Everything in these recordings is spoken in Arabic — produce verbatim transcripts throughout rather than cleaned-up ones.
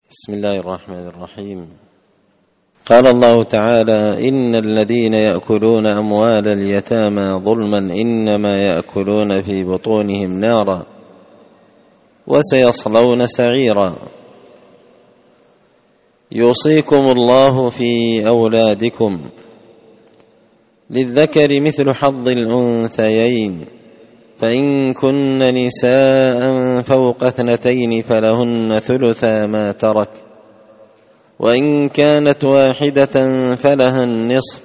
بسم الله الرحمن الرحيم. قال الله تعالى: إن الذين يأكلون أموال اليتامى ظلما إنما يأكلون في بطونهم نارا وسيصلون سعيرا. يوصيكم الله في أولادكم للذكر مثل حظ الأنثيين، فإن كن نساء فوق اثنتين فلهن ثلثا ما ترك، وإن كانت واحدة فلها النصف،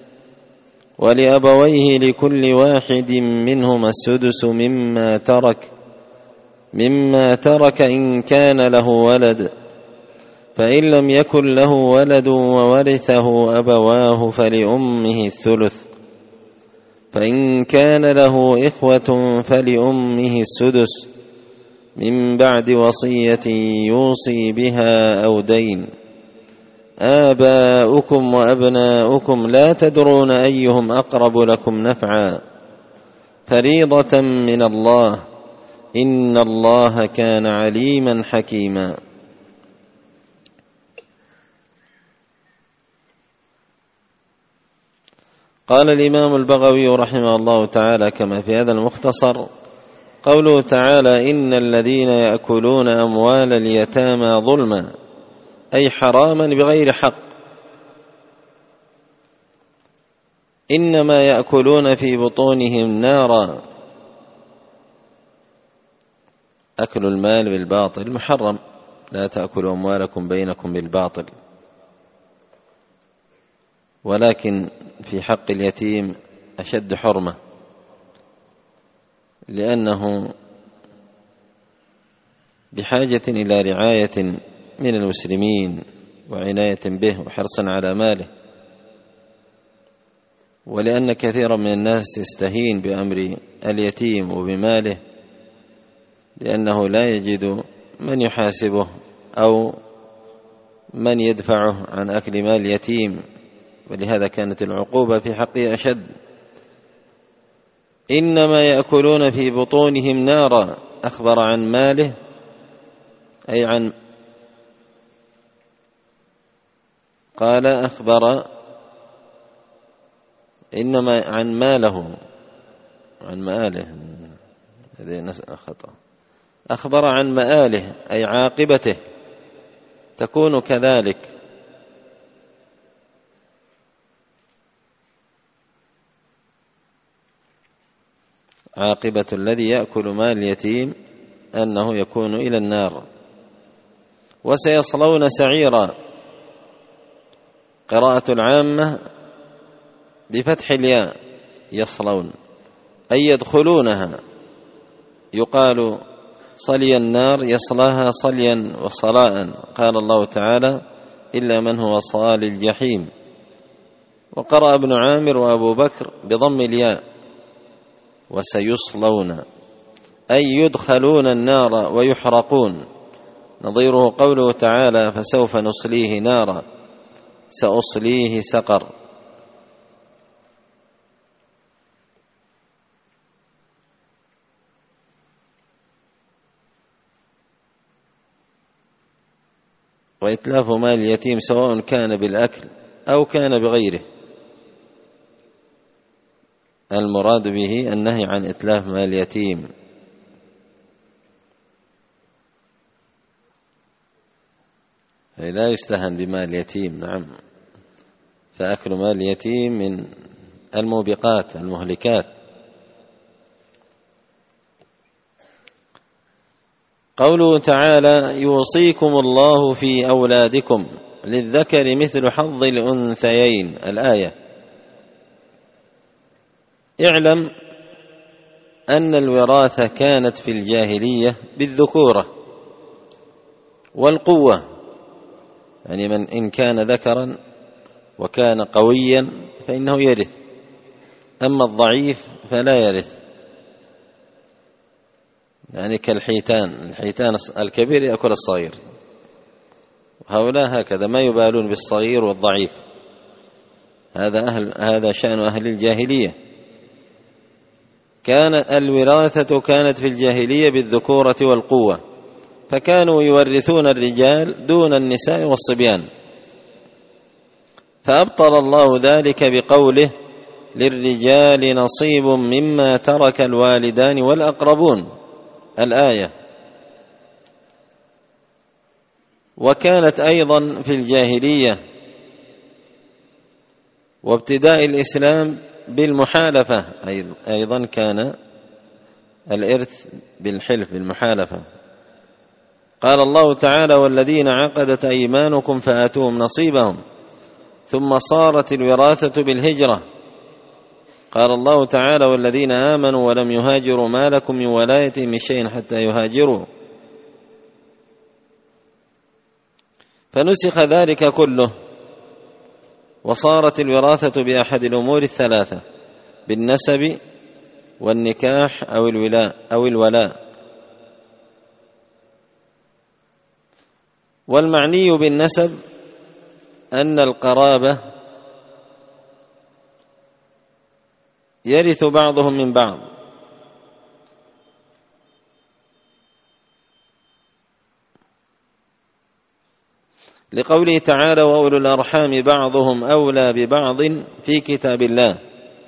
ولأبويه لكل واحد منهما السدس مما ترك مما ترك إن كان له ولد، فإن لم يكن له ولد وورثه أبواه فلأمه الثلث، فإن كان له إخوة فلأمه السدس من بعد وصية يوصي بها أو دين. آباؤكم وأبناؤكم لا تدرون أيهم أقرب لكم نفعا، فريضة من الله، إن الله كان عليما حكيما. قال الإمام البغوي رحمه الله تعالى كما في هذا المختصر: قوله تعالى: إن الذين يأكلون أموال اليتامى ظلما، أي حراما بغير حق، إنما يأكلون في بطونهم نارا. أكل المال بالباطل محرم، لا تأكلوا أموالكم بينكم بالباطل، ولكن في حق اليتيم أشد حرمة، لأنه بحاجة إلى رعاية من المسلمين وعناية به وحرصا على ماله، ولأن كثيرا من الناس يستهين بأمر اليتيم وبماله، لأنه لا يجد من يحاسبه أو من يدفعه عن أكل مال اليتيم، ولهذا كانت العقوبة في حقه أشد. إنما يأكلون في بطونهم نارا، أخبر عن ماله أي عن قال أخبر إنما عن ماله عن مآله، هذه خطأ، أخبر عن مآله أي عاقبته تكون كذلك. عاقبة الذي يأكل مال اليتيم أنه يكون إلى النار. وسيصلون سعيرا، قراءة العامة بفتح الياء يصلون أي يدخلونها، يقال صلي النار يصلاها صليا وصلاء، قال الله تعالى: إلا من هو صال الجحيم. وقرأ ابن عامر وأبو بكر بضم الياء وسيصلون أي يدخلون النار ويحرقون، نظيره قوله تعالى: فسوف نصليه نارا سأصليه سقر. وإتلاف مال اليتيم سواء كان بالأكل أو كان بغيره، المراد به النهي عن إتلاف مال اليتيم. لا يستهن بمال اليتيم، نعم، فأكل مال اليتيم من الموبقات المهلكات. قوله تعالى: يوصيكم الله في أولادكم للذكر مثل حظ الأنثيين، الآية. اعلم أن الوراثة كانت في الجاهلية بالذكورة والقوة، يعني من إن كان ذكرا وكان قويا فإنه يرث، أما الضعيف فلا يرث، يعني كالحيتان، الحيتان الكبير يأكل الصغير، هؤلاء هكذا ما يبالون بالصغير والضعيف، هذا أهل هذا شأن أهل الجاهلية. كان الوراثة كانت في الجاهلية بالذكورة والقوة، فكانوا يورثون الرجال دون النساء والصبيان، فأبطل الله ذلك بقوله: للرجال نصيب مما ترك الوالدان والأقربون، الآية. وكانت أيضا في الجاهلية وابتداء الإسلام بالمحالفة، أيضا كان الإرث بالحلف بالمحالفة. قال الله تعالى: والذين عقدت أيمانكم فآتوهم نصيبهم، ثم صارت الوراثة بالهجرة. قال الله تعالى: والذين آمنوا ولم يهاجروا ما لكم من ولايتهم من شيء حتى يهاجروا. فنسخ ذلك كله، وصارت الوراثة بأحد الأمور الثلاثة: بالنسب والنكاح أو الولاء أو الولاء. والمعني بالنسب أن القرابة يرث بعضهم من بعض، لقوله تعالى: وأولو الأرحام بعضهم أولى ببعض في كتاب الله.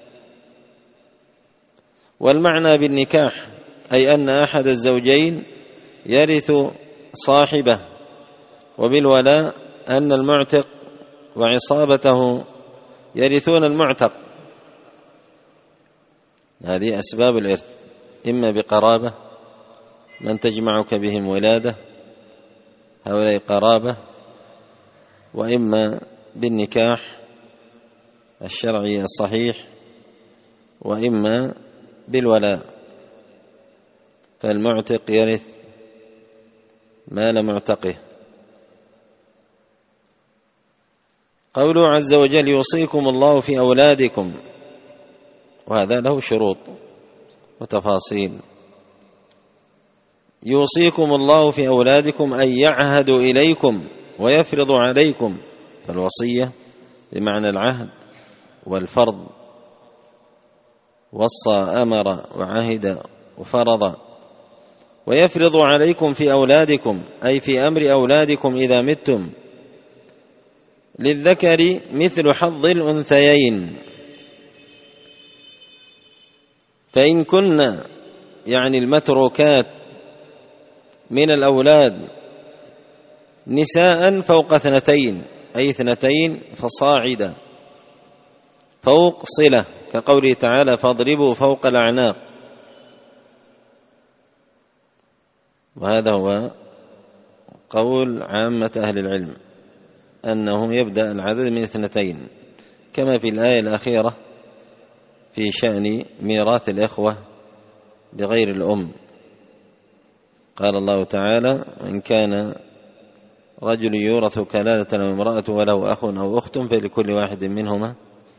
والمعنى بالنكاح أي أن أحد الزوجين يرث صاحبه، وبالولاء أن المعتق وعصابته يرثون المعتق. هذه أسباب الإرث: إما بقرابة، من تجمعك بهم ولادة، هؤلاء قرابة، وإما بالنكاح الشرعي الصحيح، وإما بالولاء، فالمعتق يرث مال معتقه. قوله عز وجل: يوصيكم الله في أولادكم، وهذا له شروط وتفاصيل. يوصيكم الله في أولادكم أي يعهد إليكم ويفرض عليكم، فالوصية بمعنى العهد والفرض، وصى أمر وعهد وفرض. ويفرض عليكم في أولادكم أي في أمر أولادكم إذا متم، للذكر مثل حظ الأنثيين، فإن كن يعني المتروكات من الأولاد نساء فوق اثنتين أي اثنتين فصاعدا، فوق صلة، كقوله تعالى: فاضربوا فوق الأعناق. وهذا هو قول عامة أهل العلم، أنه يبدأ العدد من اثنتين، كما في الآية الأخيرة في شأن ميراث الإخوة بغير الأم. قال الله تعالى: وإن كان رجل يورث كلالة أو امرأة وله أخ أو أخت فلكل واحد منهما،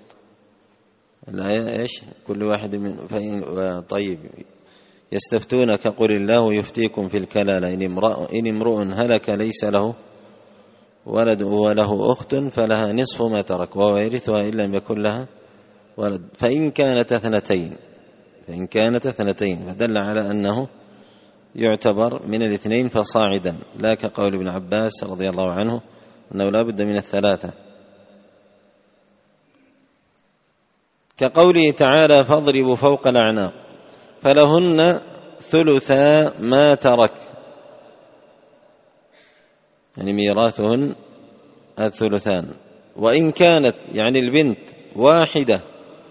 الآية إيش؟ كل واحد من فإن طيب يستفتونك قل الله يفتيكم في الكلالة إن امرؤ إن امرؤ هلك ليس له ولد وله أخت فلها نصف ما ترك وهو يرثها إن لم يكن لها ولد، فإن كانت اثنتين فإن كانت اثنتين فدل على أنه يعتبر من الاثنين فصاعدا، لا كقول ابن عباس رضي الله عنه أنه لا بد من الثلاثة. كقوله تعالى: فاضربوا فوق الأعناق، فلهن ثلثا ما ترك، يعني ميراثهن الثلثان. وإن كانت يعني البنت واحدة،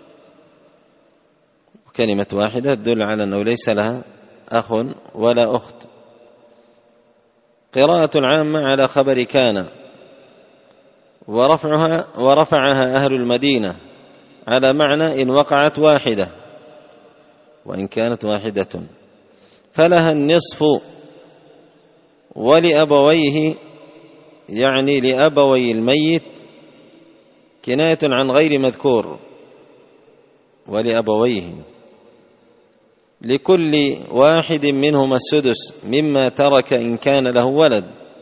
كلمة واحدة تدل على أنه ليس لها أخ ولا أخت. قراءة العامة على خبر كان، ورفعها ورفعها أهل المدينة على معنى إن وقعت واحدة، وإن كانت واحدة فلها النصف ولأبويه، يعني لأبوي الميت كناية عن غير مذكور، ولأبويه لكل واحد منهما السدس مما ترك إن كان له ولد.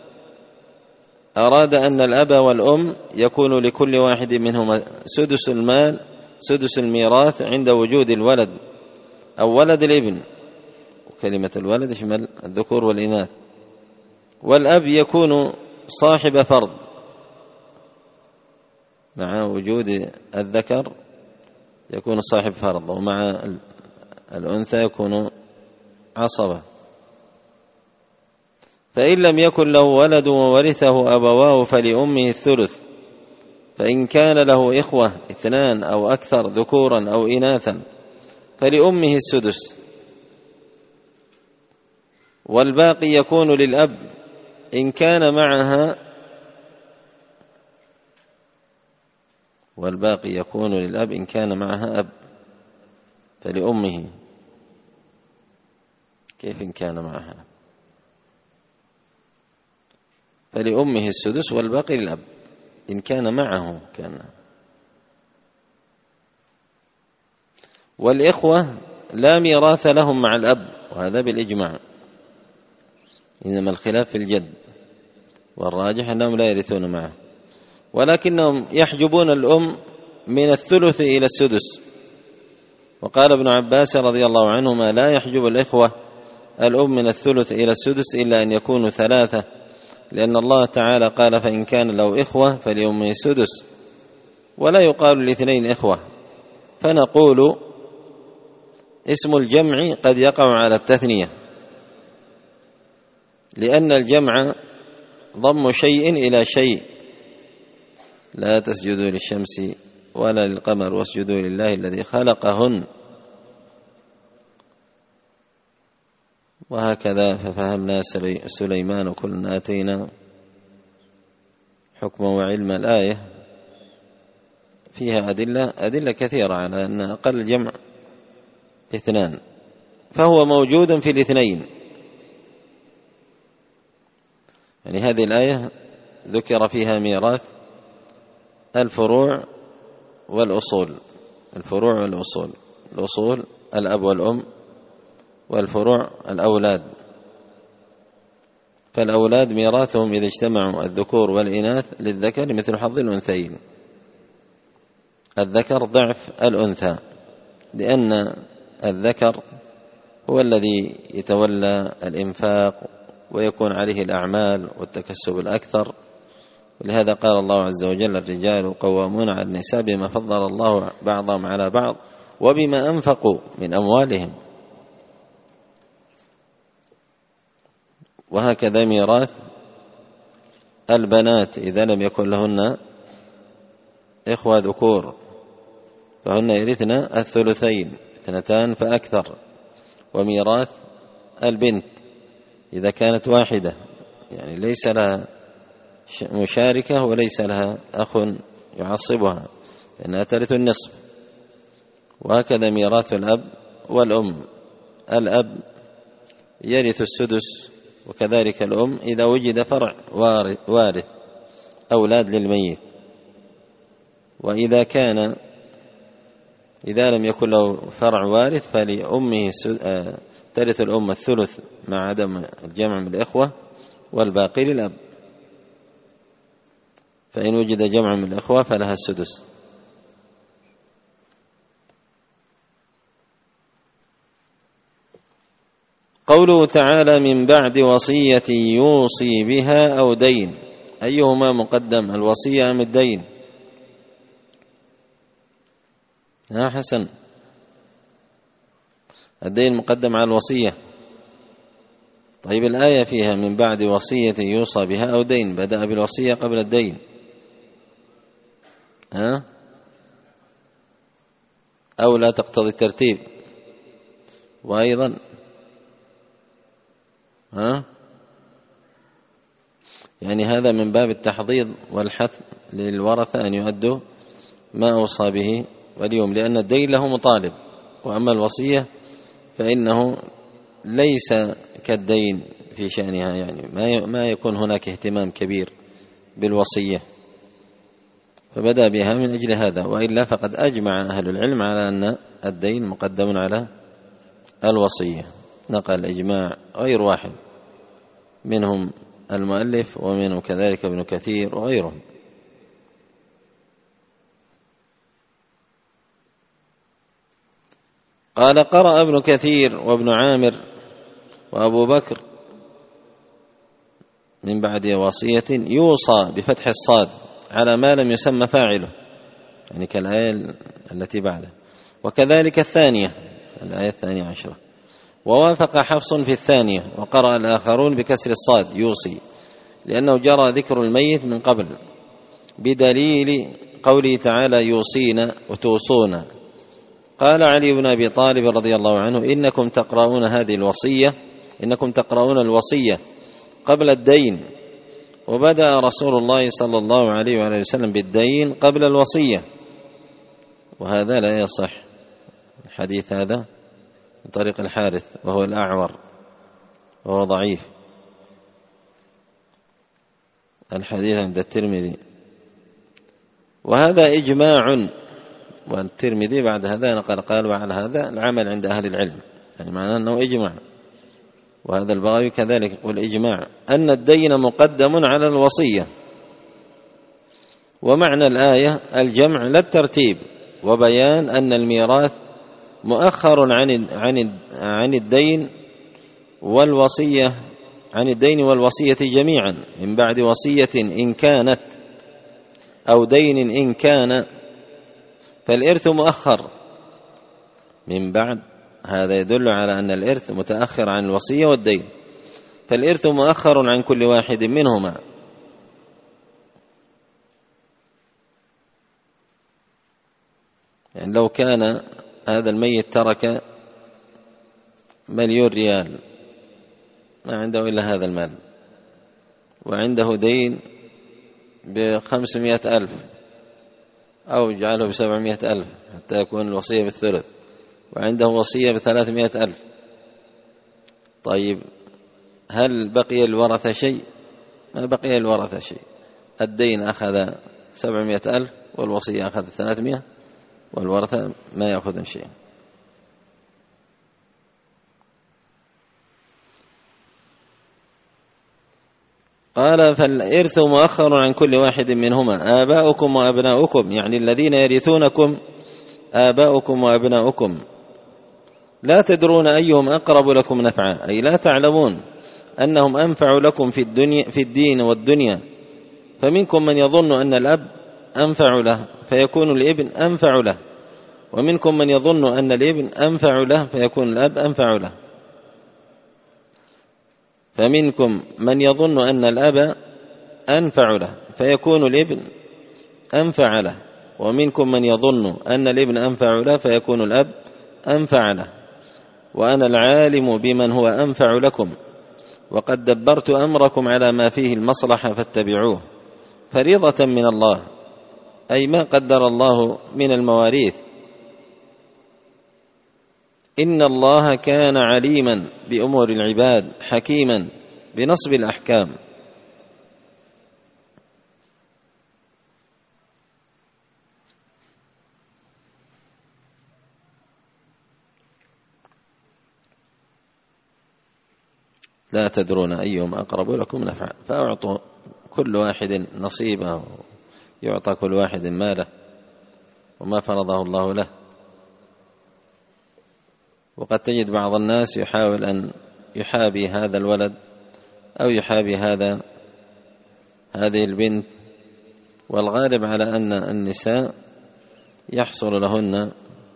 أراد أن الأب والأم يكون لكل واحد منهما سدس المال، سدس الميراث عند وجود الولد أو ولد الابن، وكلمة الولد يشمل الذكور والإناث، والأب يكون صاحب فرض مع وجود الذكر، يكون صاحب فرض، ومع الأنثى يكون عصبة. فإن لم يكن له ولد وورثه أبواه فلأمه الثلث، فإن كان له إخوة اثنان أو أكثر ذكورا أو إناثا فلأمه السدس، والباقي يكون للأب إن كان معها والباقي يكون للأب إن كان معها أب، فلأمه. كيف إن كان معها؟ فلأمه السدس والباقي للأب إن كان معه كان. والإخوة لا ميراث لهم مع الأب، وهذا بالإجماع، إنما الخلاف في الجد، والراجح أنهم لا يرثون معه، ولكنهم يحجبون الأم من الثلث إلى السدس. وقال ابن عباس رضي الله عنهما: لا يحجب الإخوة الأم من الثلث إلى السدس إلا أن يكونوا ثلاثة، لأن الله تعالى قال: فإن كان له إخوة فلأمه السدس، ولا يقال الاثنين إخوة. فنقول اسم الجمع قد يقع على التثنية، لأن الجمع ضم شيء إلى شيء: لا تسجدوا للشمس ولا للقمر واسجدوا لله الذي خلقهن. وهكذا ففهمنا سليمان كلنا آتينا حكما وعلما. الآية فيها أدلة أدلة كثيرة على أن أقل الجمع اثنان، فهو موجود في الاثنين. يعني هذه الآية ذكر فيها ميراث الفروع والأصول. الفروع والأصول، الأصول الأب والأم، والفروع الأولاد. فالأولاد ميراثهم إذا اجتمعوا الذكور والإناث للذكر مثل حظ الأنثيين. الذكر ضعف الأنثى، لأن الذكر هو الذي يتولى الإنفاق ويكون عليه الأعمال والتكسب الأكثر. ولهذا قال الله عز وجل: الرجال قوامون على النساء بما فضل الله بعضهم على بعض وبما أنفقوا من أموالهم. وهكذا ميراث البنات إذا لم يكن لهن إخوة ذكور فهن يرثن الثلثين، اثنتان فأكثر. وميراث البنت إذا كانت واحدة، يعني ليس لها مشاركة وليس لها أخ يعصبها، فإنها ترث النصف. وهكذا ميراث الأب والأم: الأب يرث السدس، وكذلك الأم إذا وجد فرع وارث أولاد للميت. وإذا كان إذا لم يكن له فرع وارث فلأمه ترث الأم الثلث مع عدم الجمع من الإخوة، والباقي للأب. فإن وجد جمع من الإخوة فلها السدس. قوله تعالى: من بعد وصية يوصي بها أو دين، أيهما مقدم، الوصية أم الدين؟ ها حسن، الدين مقدم على الوصية. طيب الآية فيها من بعد وصية يوصى بها أو دين، بدأ بالوصية قبل الدين. ها أو لا تقتضي الترتيب؟ وأيضا ها يعني هذا من باب التحضيض والحث للورثة أن يؤدوا ما أوصى به واليوم، لأن الدين له مطالب، وأما الوصية فإنه ليس كالدين في شأنها، يعني ما يكون هناك اهتمام كبير بالوصية، فبدأ بها من أجل هذا. وإلا فقد أجمع أهل العلم على أن الدين مقدم على الوصية، نقل إجماع غير واحد، منهم المؤلف ومنهم كذلك ابن كثير وغيرهم. قال: قرأ ابن كثير وابن عامر وأبو بكر من بعد وصية يوصى بفتح الصاد على ما لم يسمى فاعله، يعني كالآية التي بعده. وكذلك الثانية، الآية الثانية عشرة. ووافق حفص في الثانية، وقرأ الآخرون بكسر الصاد يوصي، لأنه جرى ذكر الميت من قبل بدليل قوله تعالى يوصينا وتوصونا. قال علي بن أبي طالب رضي الله عنه إنكم تقرؤون هذه الوصية إنكم تقرؤون الوصية قبل الدين، وبدأ رسول الله صلى الله عليه وآله وسلم بالدين قبل الوصية، وهذا لا يصح. الحديث هذا من طريق الحارث وهو الأعور وهو ضعيف. الحديث عند الترمذي، وهذا إجماع، والترمذي بعد هذا نقل قال وعلى هذا العمل عند أهل العلم، يعني معناه أنه إجماع. وهذا البغوي كذلك يقول إجماع أن الدين مقدم على الوصية. ومعنى الآية الجمع لا الترتيب، وبيان أن الميراث مؤخر عن عن عن الدين والوصية عن الدين والوصية جميعا من بعد وصية إن كانت أو دين إن كان، فالإرث مؤخر من بعد. هذا يدل على أن الإرث متأخر عن الوصية والدين، فالإرث مؤخر عن كل واحد منهما. يعني لو كان هذا الميت ترك مليون ريال، ما عنده إلا هذا المال، وعنده دين بخمسمائة ألف أو اجعله بسبعمائة ألف حتى يكون الوصية بالثلث، وعنده وصية بثلاثمائة ألف. طيب هل بقي الورثة شيء؟ ما بقي الورثة شيء. الدين أخذ سبعمائة ألف والوصية أخذ ثلاثمائة، والورثة ما يأخذون شيء. قال فالإرث مؤخر عن كل واحد منهما آباؤكم وأبناؤكم، يعني الذين يرثونكم آباؤكم وأبناؤكم، لا تدرون أيهم أقرب لكم نفعا، أي لا تعلمون أنهم أنفع لكم في الدنيا في الدين والدنيا. فمنكم من يظن أن الأب أنفع له فيكون الابن أنفع له، ومنكم من يظن أن الابن أنفع له فيكون الأب أنفع له. فمنكم من يظن أن الأب أنفع له فيكون الابن أنفع له، ومنكم من يظن أن الابن أنفع له فيكون الأب أنفع له. وأنا العالم بمن هو أنفع لكم، وقد دبرت أمركم على ما فيه المصلحة فاتبعوه، فريضة من الله، أي ما قدر الله من المواريث. إن الله كان عليما بأمور العباد حكيما بنصب الأحكام. لا تدرون أيهم أقرب لكم نفعا، فأعطوا كل واحد نصيبه، يعطى كل واحد ماله وما فرضه الله له. وقد تجد بعض الناس يحاول أن يحابي هذا الولد أو يحابي هذا هذه البنت، والغالب على أن النساء يحصل لهن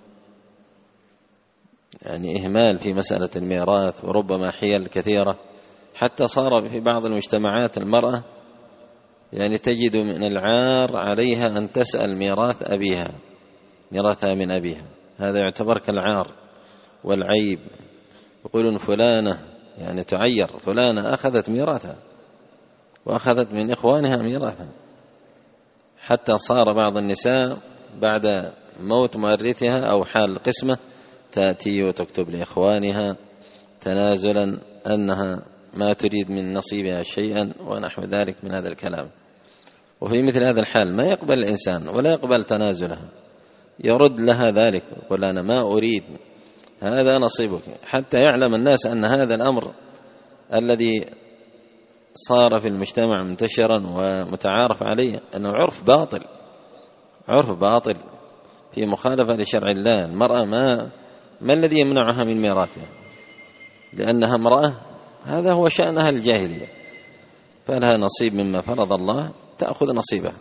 يعني إهمال في مسألة الميراث، وربما حيل كثيرة، حتى صار في بعض المجتمعات المرأة يعني تجد من العار عليها أن تسأل ميراث أبيها ميراثها من أبيها. هذا يعتبر كالعار والعيب. يقولون فلانة يعني تعير، فلانة أخذت ميراثها وأخذت من إخوانها ميراثها، حتى صار بعض النساء بعد موت مؤرثها أو حال القسمة تأتي وتكتب لإخوانها تنازلا أنها ما تريد من نصيبها شيئا ونحو ذلك من هذا الكلام. وفي مثل هذا الحال ما يقبل الإنسان ولا يقبل تنازلها، يرد لها ذلك يقول أنا ما أريد، هذا نصيبك، حتى يعلم الناس أن هذا الأمر الذي صار في المجتمع منتشرا ومتعارف عليه أنه عرف باطل، عرف باطل في مخالفة لشرع الله. المرأة ما ما الذي يمنعها من ميراثها؟ لأنها امرأة، هذا هو شأنها الجاهلية. فلها نصيب مما فرض الله تأخذ نصيبها.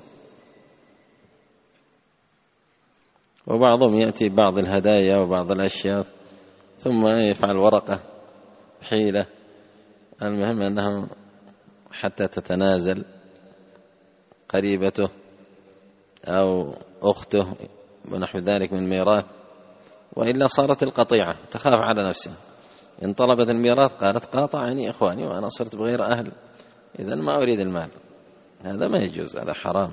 وبعضهم يأتي بعض الهدايا وبعض الأشياء ثم يفعل ورقة حيلة، المهم أنه حتى تتنازل قريبته أو أخته ونحو ذلك من ميراث، وإلا صارت القطيعة، تخاف على نفسها، إن طلبت الميراث قالت قاطعني إخواني وأنا صرت بغير أهل، إذن ما أريد المال. هذا ما يجوز، هذا حرام.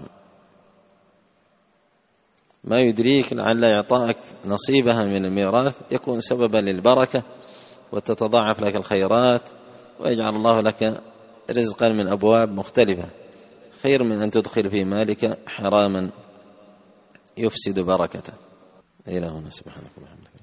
ما يدريك لعل إعطائك نصيبها من الميراث يكون سببا للبركة وتتضاعف لك الخيرات ويجعل الله لك رزقا من أبواب مختلفة، خير من أن تدخل في مالك حراما يفسد بركته. إلى هنا، سبحانك اللهم وبحمدك.